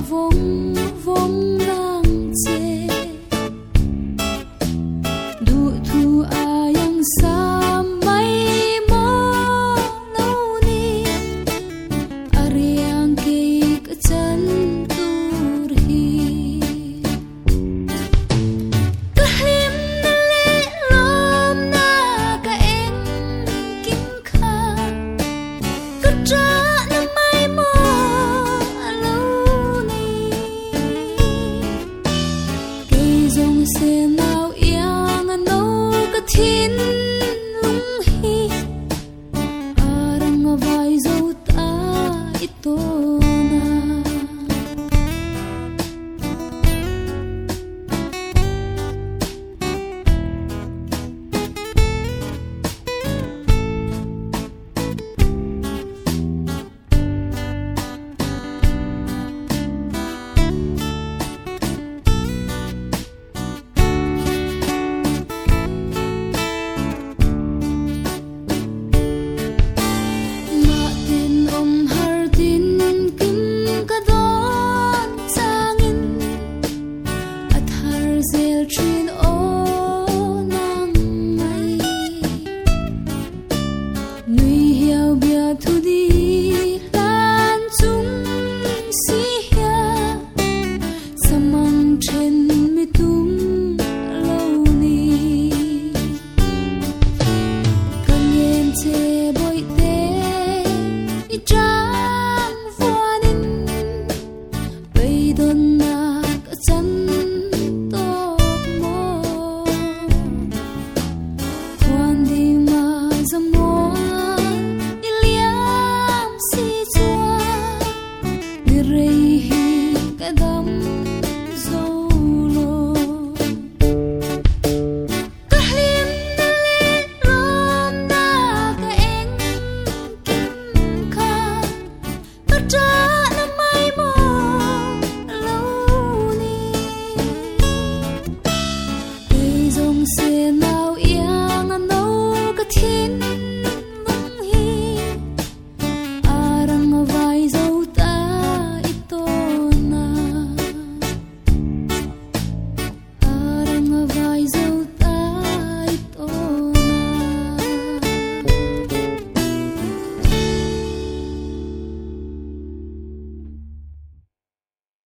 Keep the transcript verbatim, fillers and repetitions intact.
vong vong lang che du thu ayang sa mai mo lo ni ariang ke ka chan tur hi ka him na le lom na ka en kim kha ka tra na mai mo lo ni ke dòng xe nào yang no ka thin lung hi arang vai zo ta ito na ma tin om har tin kim ka don changin at har zel trin o nang mai nui hiao bia thu di lan chung si hia samang chen mi tum lo ni kan yen che boy te i trang voanin bay don na ka chan to mo thoan di ma zam mo i liam si chua ni rei hi ka dam zo lo ka hlim na le lom na ka en kim kha ka tra na mai mo lo ni ke dòng xe nào yang no ka thin